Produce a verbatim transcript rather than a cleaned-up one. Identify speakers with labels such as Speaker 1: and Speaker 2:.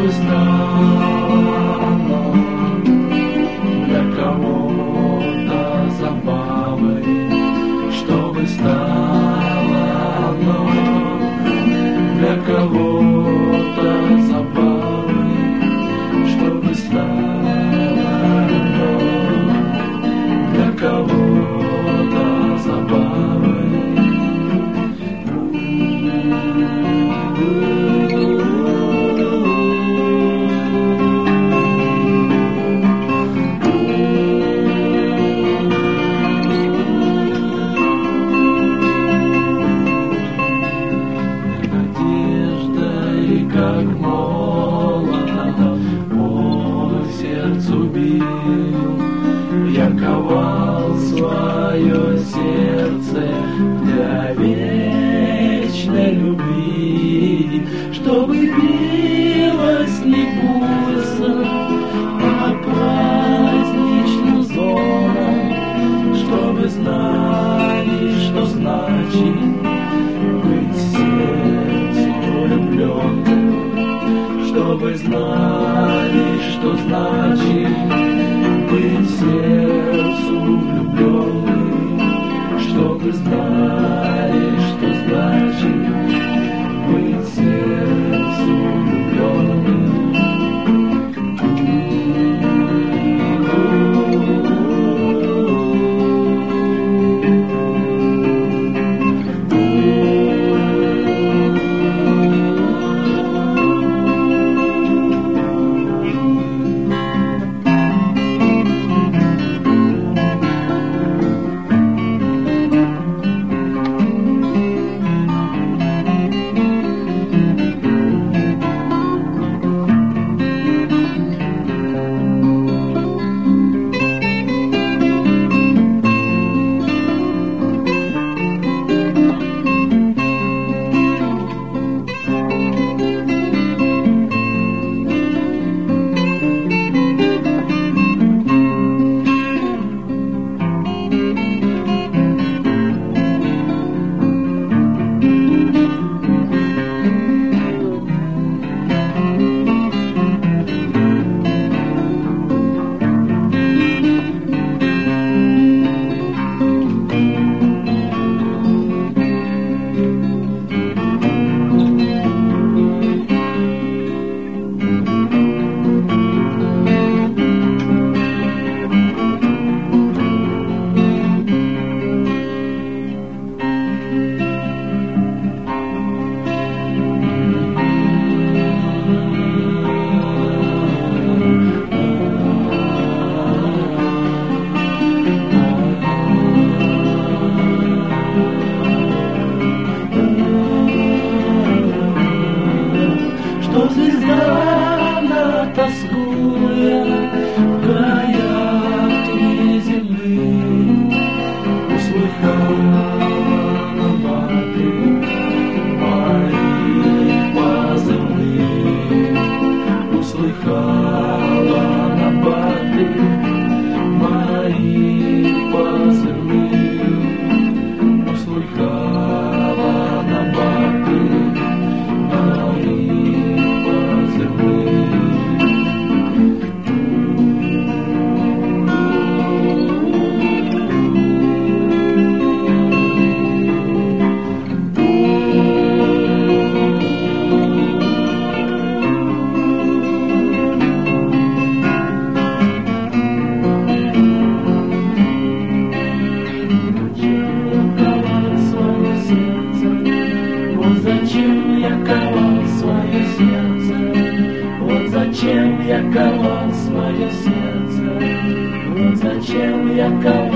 Speaker 1: чтобы стало оно для кого-то забавой, чтобы стало оно для кого-то забавой, чтобы стало оно для кого-то забавой. Надеждой, как молото, по сердцу бил, я ковал свое сердце для вечной любви, чтобы билось не пульсом, а праздничным звоном, чтобы знали, что значит быть сердцу влюбленным, чтобы знали, что значит быть сердцу влюбленным, чтобы знали, что значит быть сердцу влюбленным. Что звезда, она тоскуя в краях неземных, услыхала набаты мои позывные, услыхала набаты мои позывные, услыхала набаты мои. Зачем я ковал свое сердце? Вот зачем я ковал свое сердце? Вот зачем я ковал